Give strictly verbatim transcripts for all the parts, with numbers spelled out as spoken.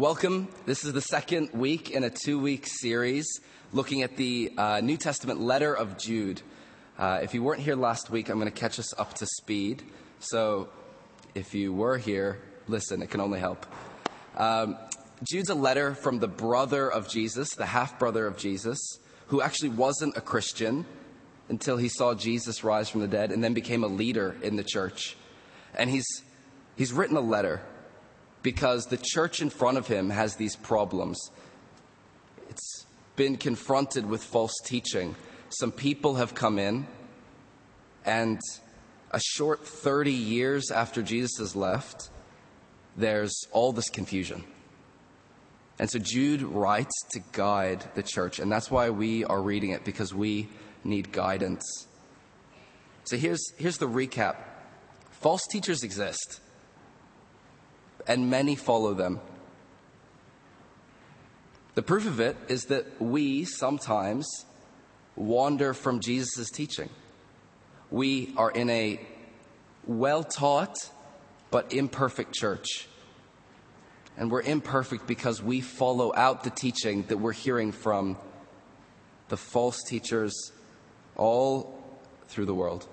Welcome. This is the second week in a two-week series looking at the uh, New Testament letter of Jude. Uh, if you weren't here last week, I'm going to catch us up to speed. So if you were here, listen, it can only help. Um, Jude's a letter from the brother of Jesus, the half-brother of Jesus, who actually wasn't a Christian until he saw Jesus rise from the dead and then became a leader in the church. And he's he's written a letter because the church in front of him has these problems. It's been confronted with false teaching. Some people have come in, and a short thirty years after Jesus has left, there's all this confusion. And so Jude writes to guide the church, and that's why we are reading it, because we need guidance. So here's, here's the recap. False teachers exist, and many follow them. The proof of it is that we sometimes wander from Jesus' teaching. We are in a well-taught but imperfect church. And we're imperfect because we follow out the teaching that we're hearing from the false teachers all through the world.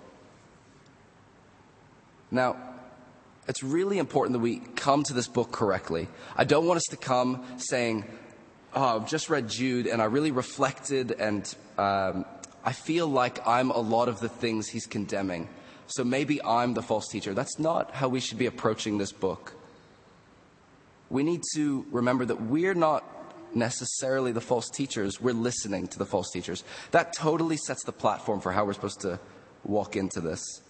Now, it's really important that we come to this book correctly. I don't want us to come saying, oh, I've just read Jude and I really reflected and um, I feel like I'm a lot of the things he's condemning. So maybe I'm the false teacher. That's not how we should be approaching this book. We need to remember that we're not necessarily the false teachers. We're listening to the false teachers. That totally sets the platform for how we're supposed to walk into this.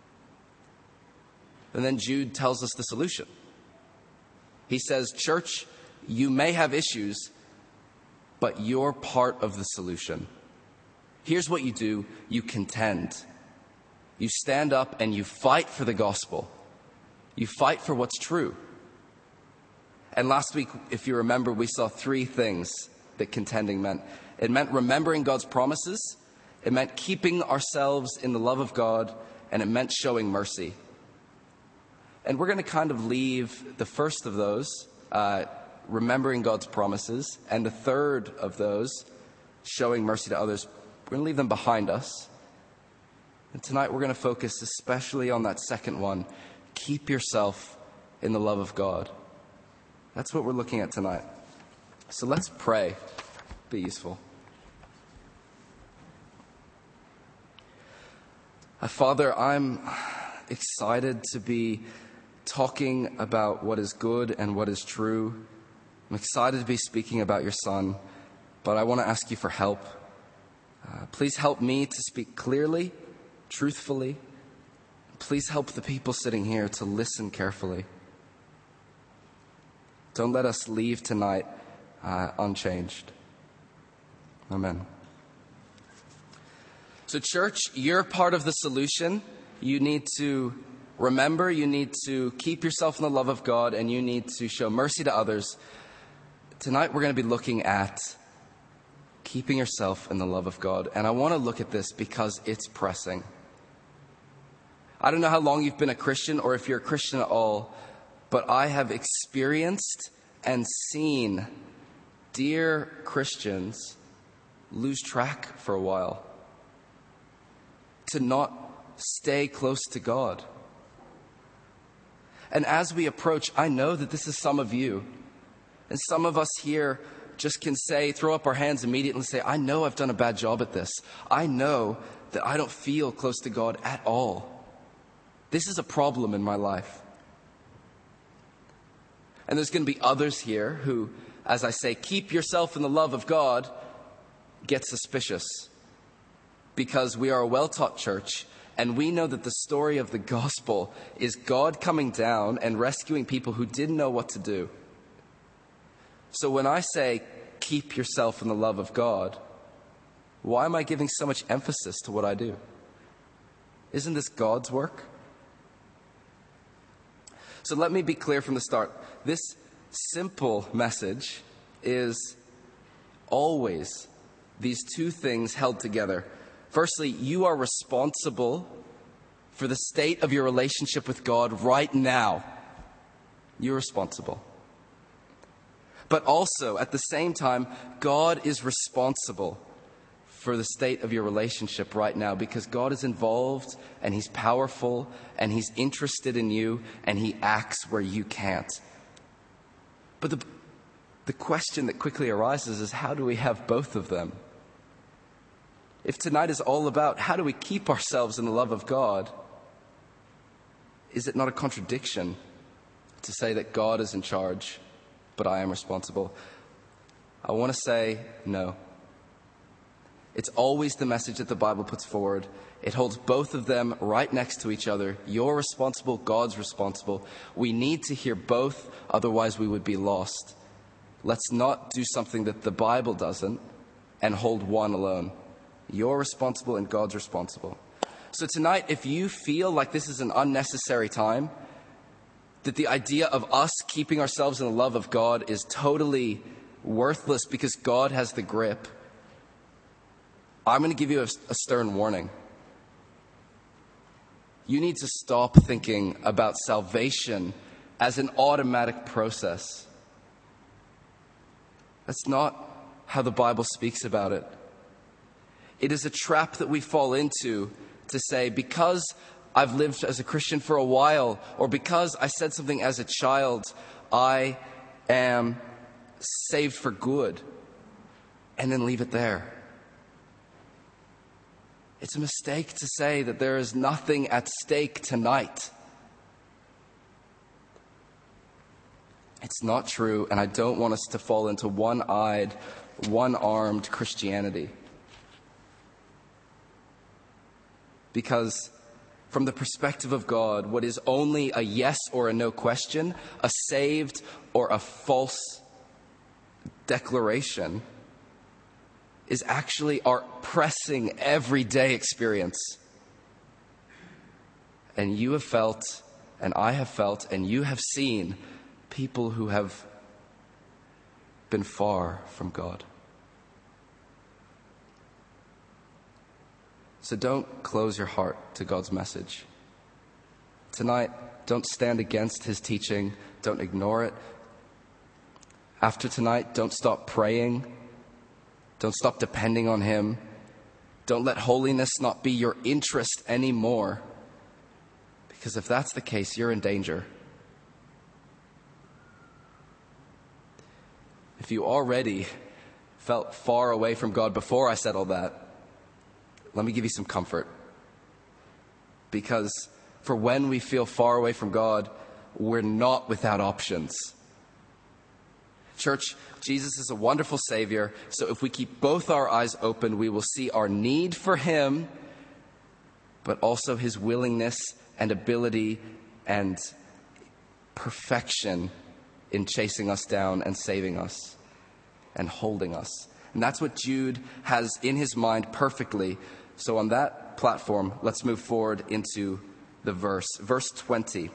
And then Jude tells us the solution. He says, church, you may have issues, but you're part of the solution. Here's what you do. You contend. You stand up and you fight for the gospel. You fight for what's true. And last week, if you remember, we saw three things that contending meant. It meant remembering God's promises. It meant keeping ourselves in the love of God. And it meant showing mercy. And we're going to kind of leave the first of those, uh, remembering God's promises, and the third of those, showing mercy to others. We're going to leave them behind us. And tonight we're going to focus especially on that second one. Keep yourself in the love of God. That's what we're looking at tonight. So let's pray. Be useful. Uh, Father, I'm excited to be talking about what is good and what is true. I'm excited to be speaking about your Son, but I want to ask you for help. Uh, please help me to speak clearly, truthfully. Please help the people sitting here to listen carefully. Don't let us leave tonight uh, unchanged. Amen. So church, you're part of the solution. You need to remember, you need to keep yourself in the love of God, and you need to show mercy to others. Tonight we're going to be looking at keeping yourself in the love of God. And I want to look at this because it's pressing. I don't know how long you've been a Christian or if you're a Christian at all, but I have experienced and seen dear Christians lose track for a while, to not stay close to God. And as we approach, I know that this is some of you. And some of us here just can say, throw up our hands immediately and say, I know I've done a bad job at this. I know that I don't feel close to God at all. This is a problem in my life. And there's going to be others here who, as I say, keep yourself in the love of God, get suspicious. Because we are a well-taught church. And we know that the story of the gospel is God coming down and rescuing people who didn't know what to do. So when I say, keep yourself in the love of God, why am I giving so much emphasis to what I do? Isn't this God's work? So let me be clear from the start. This simple message is always these two things held together. Firstly, you are responsible for the state of your relationship with God right now. You're responsible. But also, at the same time, God is responsible for the state of your relationship right now, because God is involved and he's powerful and he's interested in you and he acts where you can't. But the, the question that quickly arises is, how do we have both of them? If tonight is all about how do we keep ourselves in the love of God, is it not a contradiction to say that God is in charge, but I am responsible? I want to say no. It's always the message that the Bible puts forward. It holds both of them right next to each other. You're responsible, God's responsible. We need to hear both, otherwise we would be lost. Let's not do something that the Bible doesn't and hold one alone. You're responsible and God's responsible. So tonight, if you feel like this is an unnecessary time, that the idea of us keeping ourselves in the love of God is totally worthless because God has the grip, I'm going to give you a, a stern warning. You need to stop thinking about salvation as an automatic process. That's not how the Bible speaks about it. It is a trap that we fall into to say, because I've lived as a Christian for a while, or because I said something as a child, I am saved for good, and then leave it there. It's a mistake to say that there is nothing at stake tonight. It's not true, and I don't want us to fall into one-eyed, one-armed Christianity. Because from the perspective of God, what is only a yes or a no question, a saved or a false declaration, is actually our pressing everyday experience. And you have felt, and I have felt, and you have seen people who have been far from God. So don't close your heart to God's message. Tonight, don't stand against his teaching. Don't ignore it. After tonight, don't stop praying. Don't stop depending on him. Don't let holiness not be your interest anymore. Because if that's the case, you're in danger. If you already felt far away from God before I said all that, let me give you some comfort. Because for when we feel far away from God, we're not without options. Church, Jesus is a wonderful Savior, so if we keep both our eyes open, we will see our need for him, but also his willingness and ability and perfection in chasing us down and saving us and holding us. And that's what Jude has in his mind perfectly. So on that platform, let's move forward into the verse. Verse twenty.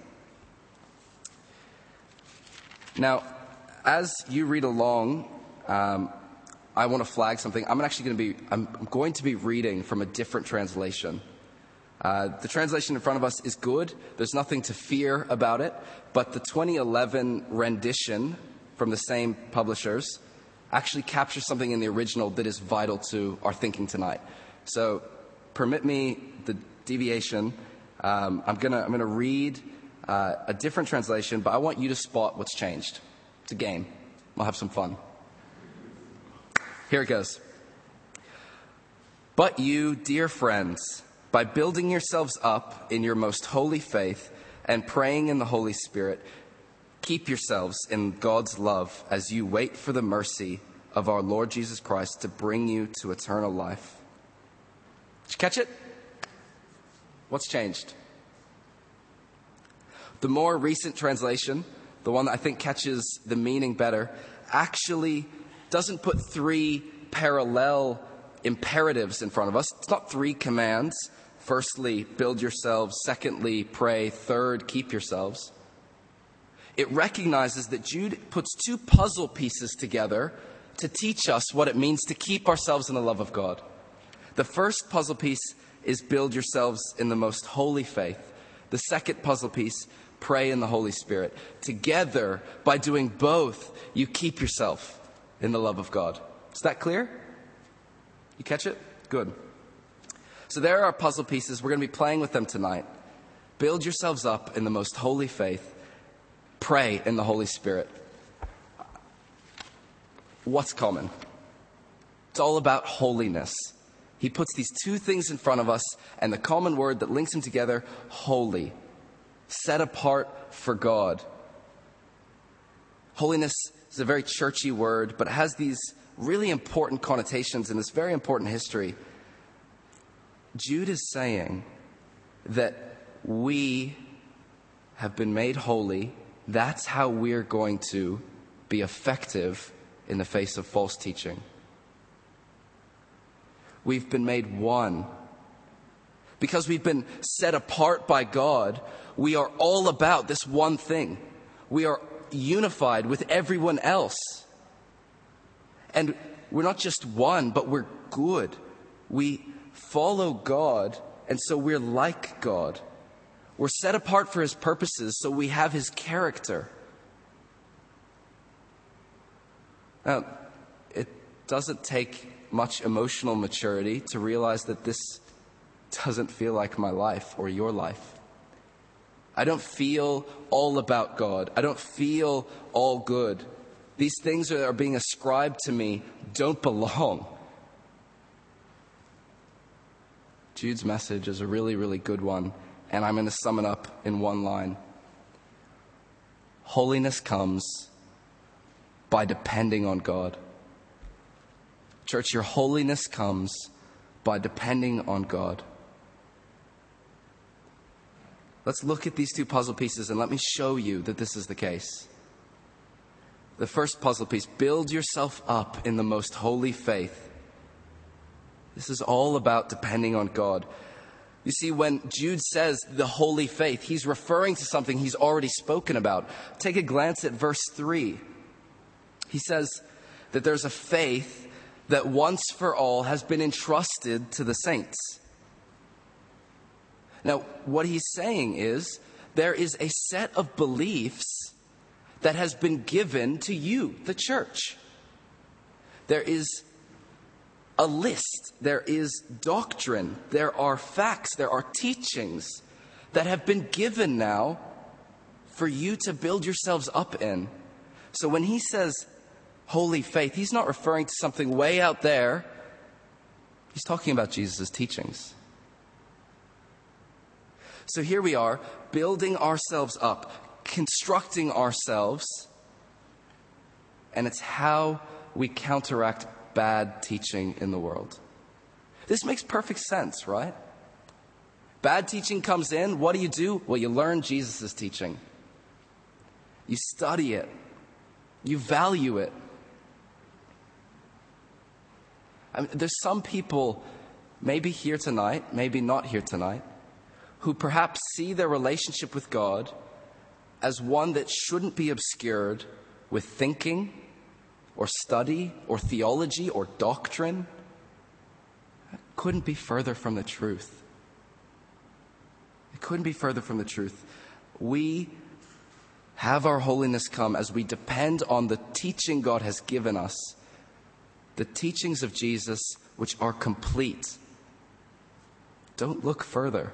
Now, as you read along, um, I want to flag something. I'm actually going to be, I'm, I'm going to be reading from a different translation. Uh, the translation in front of us is good. There's nothing to fear about it. But the twenty eleven rendition from the same publishers actually captures something in the original that is vital to our thinking tonight. So permit me the deviation. Um, I'm gonna I'm gonna read uh, a different translation, but I want you to spot what's changed. It's a game. We'll have some fun. Here it goes. But you, dear friends, by building yourselves up in your most holy faith and praying in the Holy Spirit, keep yourselves in God's love as you wait for the mercy of our Lord Jesus Christ to bring you to eternal life. Did you catch it? What's changed? The more recent translation, the one that I think catches the meaning better, actually doesn't put three parallel imperatives in front of us. It's not three commands. Firstly, build yourselves. Secondly, pray. Third, keep yourselves. It recognizes that Jude puts two puzzle pieces together to teach us what it means to keep ourselves in the love of God. The first puzzle piece is build yourselves in the most holy faith. The second puzzle piece, pray in the Holy Spirit. Together, by doing both, you keep yourself in the love of God. Is that clear? You catch it? Good. So there are our puzzle pieces. We're going to be playing with them tonight. Build yourselves up in the most holy faith. Pray in the Holy Spirit. What's common? It's all about holiness. He puts these two things in front of us, and the common word that links them together, holy. Set apart for God. Holiness is a very churchy word, but it has these really important connotations in this very important history. Jude is saying that we have been made holy. That's how we're going to be effective in the face of false teaching. We've been made one. Because we've been set apart by God, we are all about this one thing. We are unified with everyone else. And we're not just one, but we're good. We follow God, and so we're like God. We're set apart for His purposes, so we have His character. Now, it doesn't take much emotional maturity to realize that this doesn't feel like my life or your life. I don't feel all about God. I don't feel all good. These things that are being ascribed to me don't belong. Jude's message is a really, really good one, and I'm going to sum it up in one line. Holiness comes by depending on God. Church, your holiness comes by depending on God. Let's look at these two puzzle pieces and let me show you that this is the case. The first puzzle piece, build yourself up in the most holy faith. This is all about depending on God. You see, when Jude says the holy faith, he's referring to something he's already spoken about. Take a glance at verse three. He says that there's a faith that once for all has been entrusted to the saints. Now, what he's saying is there is a set of beliefs that has been given to you, the church. There is a list, there is doctrine, there are facts, there are teachings that have been given now for you to build yourselves up in. So when he says holy faith, he's not referring to something way out there. He's talking about Jesus' teachings. So here we are, building ourselves up, constructing ourselves, and it's how we counteract bad teaching in the world. This makes perfect sense, right? Bad teaching comes in, what do you do? Well, you learn Jesus' teaching. You study it. You value it. I mean, there's some people, maybe here tonight, maybe not here tonight, who perhaps see their relationship with God as one that shouldn't be obscured with thinking or study or theology or doctrine. It couldn't be further from the truth. It couldn't be further from the truth. We have our holiness come as we depend on the teaching God has given us, the teachings of Jesus, which are complete. Don't look further.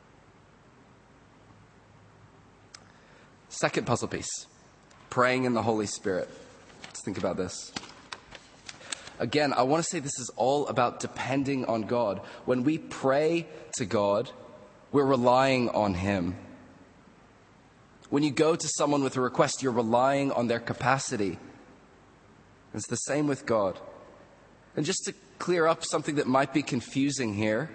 Second puzzle piece, praying in the Holy Spirit. Let's think about this. Again, I want to say this is all about depending on God. When we pray to God, we're relying on Him. When you go to someone with a request, you're relying on their capacity. It's the same with God. And just to clear up something that might be confusing here,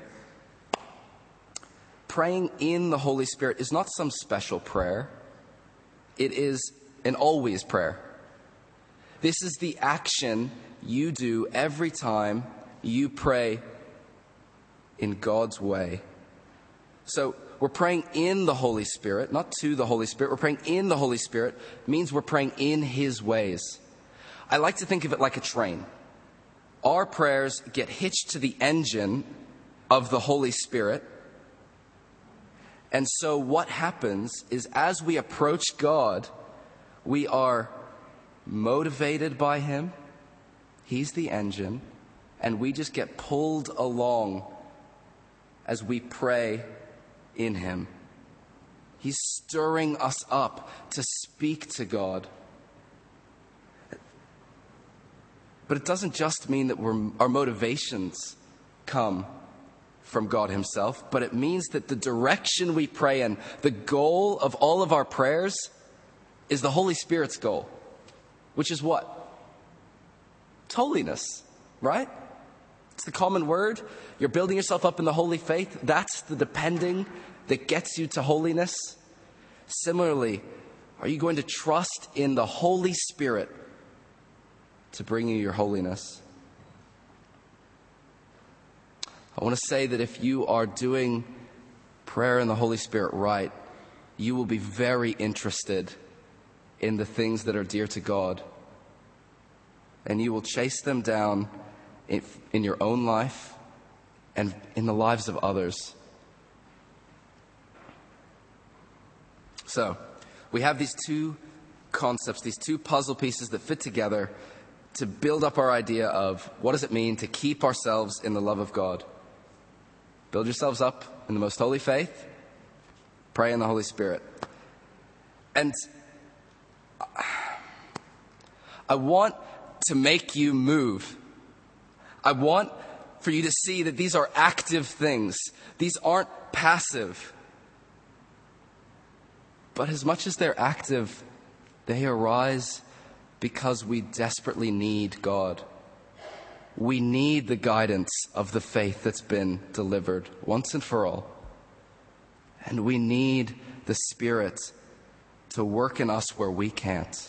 praying in the Holy Spirit is not some special prayer. It is an always prayer. This is the action you do every time you pray in God's way. So we're praying in the Holy Spirit, not to the Holy Spirit. We're praying in the Holy Spirit means we're praying in His ways. I like to think of it like a train. Our prayers get hitched to the engine of the Holy Spirit, And so what happens is as we approach God, we are motivated by him. He's the engine. And we just get pulled along as we pray in him. He's stirring us up to speak to God. But it doesn't just mean that we're, our motivations come from God himself, but it means that the direction we pray in, the goal of all of our prayers, is the Holy Spirit's goal, which is what? It's holiness, right? It's the common word. You're building yourself up in the holy faith. That's the depending that gets you to holiness. Similarly, are you going to trust in the Holy Spirit to bring you your holiness? I want to say that if you are doing prayer in the Holy Spirit right, you will be very interested in the things that are dear to God. And you will chase them down in, in your own life and in the lives of others. So, we have these two concepts, these two puzzle pieces that fit together to build up our idea of what does it mean to keep ourselves in the love of God. Build yourselves up in the most holy faith. Pray in the Holy Spirit. And I want to make you move. I want for you to see that these are active things. These aren't passive. But as much as they're active, they arise because we desperately need God. We need the guidance of the faith that's been delivered once and for all. And we need the Spirit to work in us where we can't.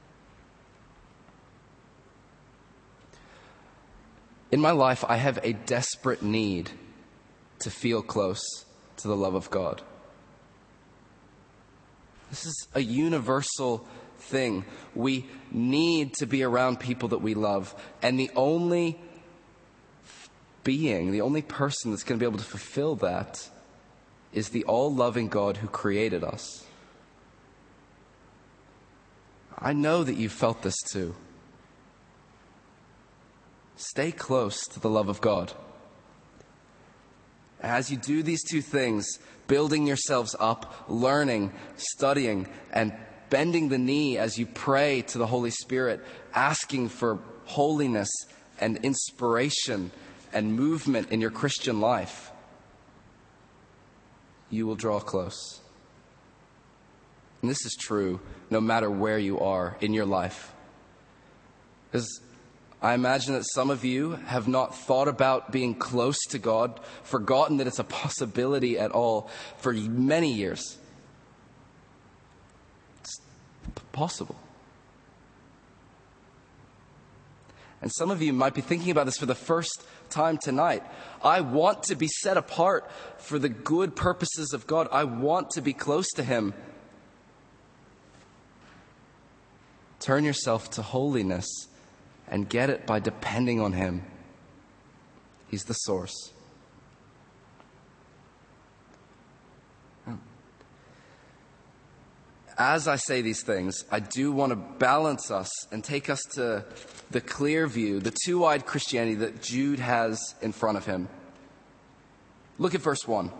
In my life, I have a desperate need to feel close to the love of God. This is a universal thing. We need to be around people that we love. And the only being, the only person that's going to be able to fulfill that is the all-loving God who created us. I know that you've felt this too. Stay close to the love of God. As you do these two things, building yourselves up, learning, studying, and bending the knee as you pray to the Holy Spirit, asking for holiness and inspiration and movement in your Christian life, you will draw close. And this is true no matter where you are in your life. Because I imagine that some of you have not thought about being close to God, forgotten that it's a possibility at all for many years. It's possible. And some of you might be thinking about this for the first time tonight. I want to be set apart for the good purposes of God. I want to be close to Him. Turn yourself to holiness and get it by depending on Him. He's the source. As I say these things, I do want to balance us and take us to the clear view, the two-eyed Christianity that Jude has in front of him. Look at verse one.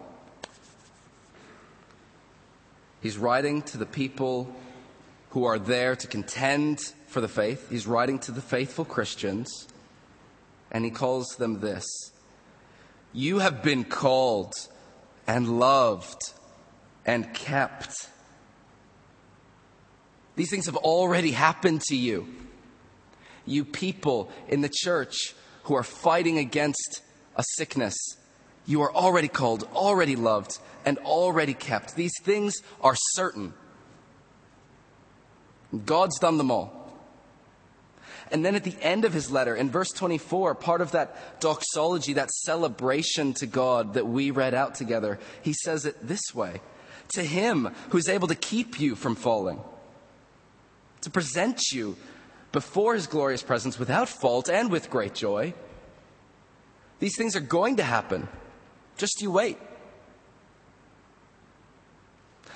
He's writing to the people who are there to contend for the faith. He's writing to the faithful Christians, and he calls them this: you have been called and loved and kept. These things have already happened to you. You people in the church who are fighting against a sickness, you are already called, already loved, and already kept. These things are certain. God's done them all. And then at the end of his letter, in verse twenty-four, part of that doxology, that celebration to God that we read out together, he says it this way: to Him who's able to keep you from falling, to present you before His glorious presence without fault and with great joy. These things are going to happen. Just you wait.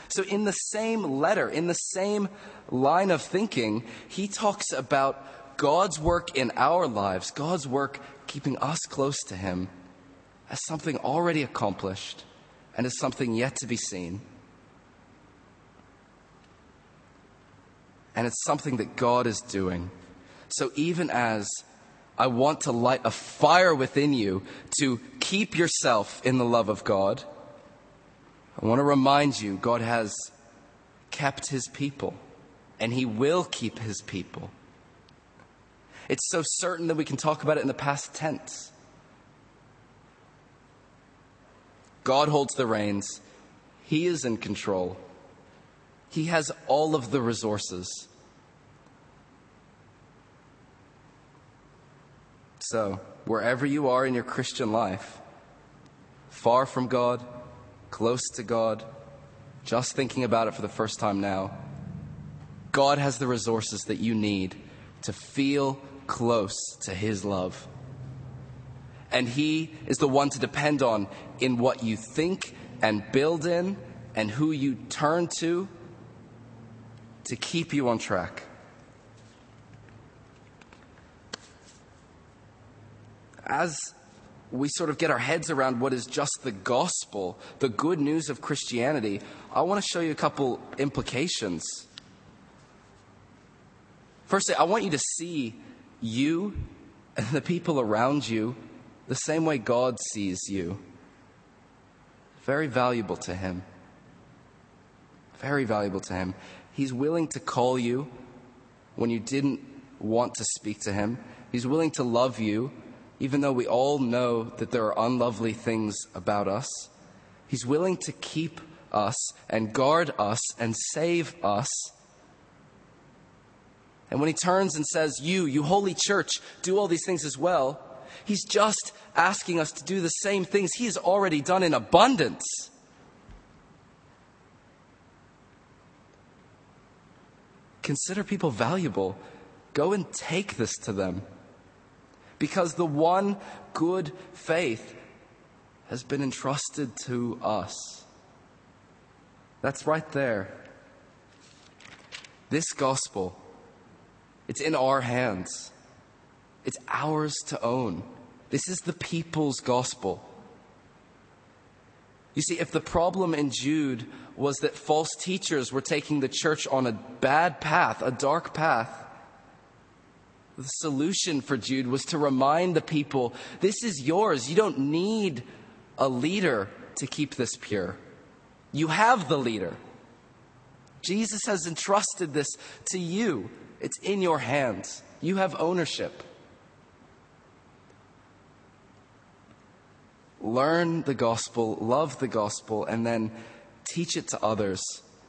So in the same letter, in the same line of thinking, he talks about God's work in our lives, God's work keeping us close to him, as something already accomplished and as something yet to be seen. And it's something that God is doing. So even as I want to light a fire within you to keep yourself in the love of God, I want to remind you, God has kept his people, and he will keep his people. It's so certain that we can talk about it in the past tense. God holds the reins. He is in control. He has all of the resources. So, wherever you are in your Christian life, far from God, close to God, just thinking about it for the first time now, God has the resources that you need to feel close to his love. And he is the one to depend on in what you think and build in and who you turn to to keep you on track. As we sort of get our heads around what is just the gospel, the good news of Christianity, I want to show you a couple implications. Firstly, I want you to see you and the people around you the same way God sees you. Very valuable to him. Very valuable to him. He's willing to call you when you didn't want to speak to him. He's willing to love you, even though we all know that there are unlovely things about us. He's willing to keep us and guard us and save us. And when he turns and says, you, you holy church, do all these things as well, he's just asking us to do the same things he has already done in abundance. Consider people valuable. Go and take this to them. Because the one good faith has been entrusted to us. That's right there. This gospel, it's in our hands. It's ours to own. This is the people's gospel. You see, if the problem in Jude was that false teachers were taking the church on a bad path, a dark path, the solution for Jude was to remind the people, this is yours. You don't need a leader to keep this pure. You have the leader. Jesus has entrusted this to you. It's in your hands. You have ownership. Learn the gospel, love the gospel, and then teach it to others.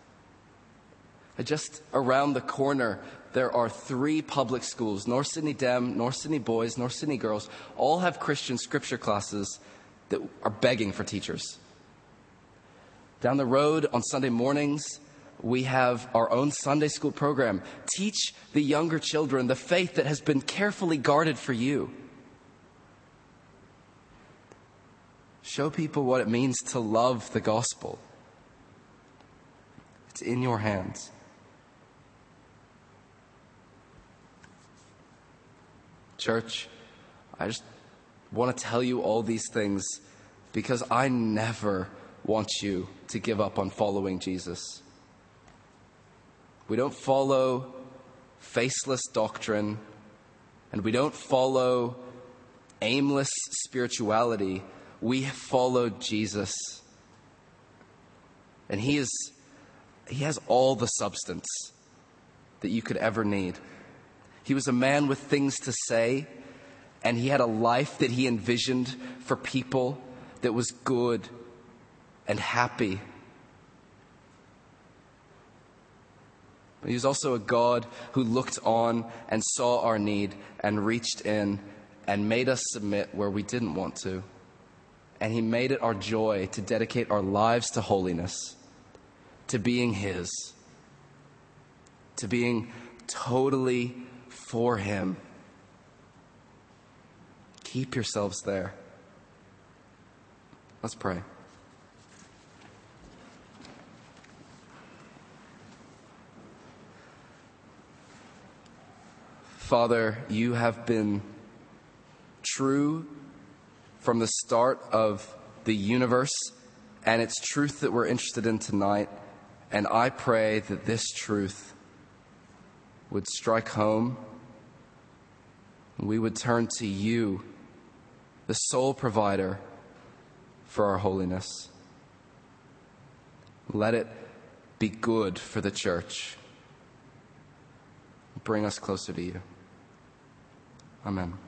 Just around the corner, there are three public schools, North Sydney Dem, North Sydney Boys, North Sydney Girls, all have Christian scripture classes that are begging for teachers. Down the road on Sunday mornings, we have our own Sunday school program. Teach the younger children the faith that has been carefully guarded for you. Show people what it means to love the gospel. It's in your hands. Church, I just want to tell you all these things because I never want you to give up on following Jesus. We don't follow faceless doctrine, and we don't follow aimless spirituality. We follow Jesus. And he is he has all the substance that you could ever need. He was a man with things to say, and he had a life that he envisioned for people that was good and happy. But he was also a God who looked on and saw our need and reached in and made us submit where we didn't want to. And he made it our joy to dedicate our lives to holiness, to being his, to being totally for him. Keep yourselves there. Let's pray. Father, you have been true from the start of the universe, and it's truth that we're interested in tonight. And I pray that this truth would strike home, and we would turn to you, the sole provider for our holiness. Let it be good for the church. Bring us closer to you. Amen.